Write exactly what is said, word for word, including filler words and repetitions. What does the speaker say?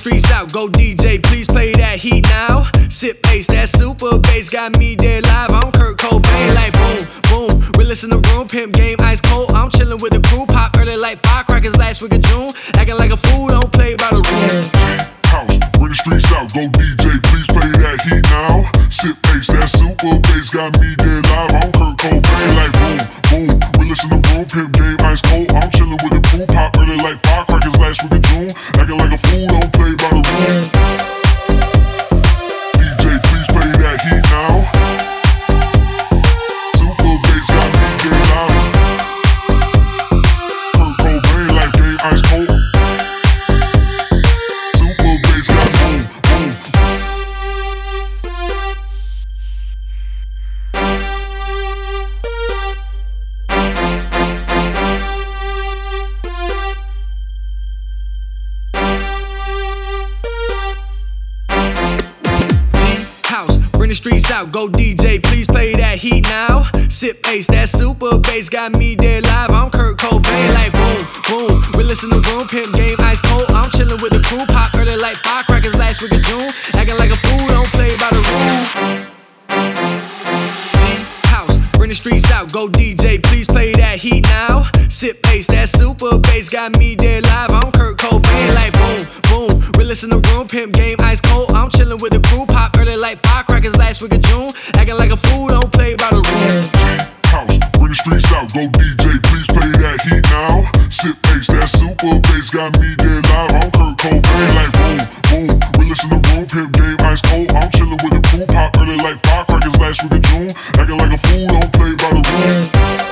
streets out, go D J, please play that heat now. Sip bass, that super bass got me dead live. I'm Kurt Cobain, like boom, boom. Realest in the room, pimp game ice cold. I'm chillin' with the crew, pop early like firecrackers last week of June. Acting like a fool, don't play by the rules. House, bring the streets out, go D J, please play that heat now. Sip bass, that super bass got me dead live. I'm Kurt Cobain, like boom, boom. Realest in the room, pimp game ice cold. I'm chillin' with the crew, pop early like firecrackers last week of June. Acting like a fool, don't play by the rules. D J, please play that heat now. Super bass got me dead live. Kurt Cobain, like game ice cold. Super bass got boom, boom. House, bring the streets out, go D J, please play that heat now. Sip bass, that super bass got me dead live. I'm Kurt Cobain, like boom, boom. Realest in the room, pimp game ice cold. I'm chillin' with the crew, pop early like firecrackers last week of June. Acting like a fool, don't play by the rules. House, bring the streets out, go D J, please play that heat now. Sip bass, that super bass got me dead live. I'm Kurt Cobain, like boom, boom. Realest in the room, pimp game ice cold. I'm chillin' with the crew, pop early like firecrackers last week of June. Acting like a fool, don't play by the rules. House, bring the streets out, go D J, please play that heat now. Sip bass, that super bass got me dead live. I'm Kurt Cobain, like boom, boom. Realest in the room, pimp game ice cold. I'm chillin' with the crew, pop early like firecrackers last week of June. Acting like a fool, don't play by the rules.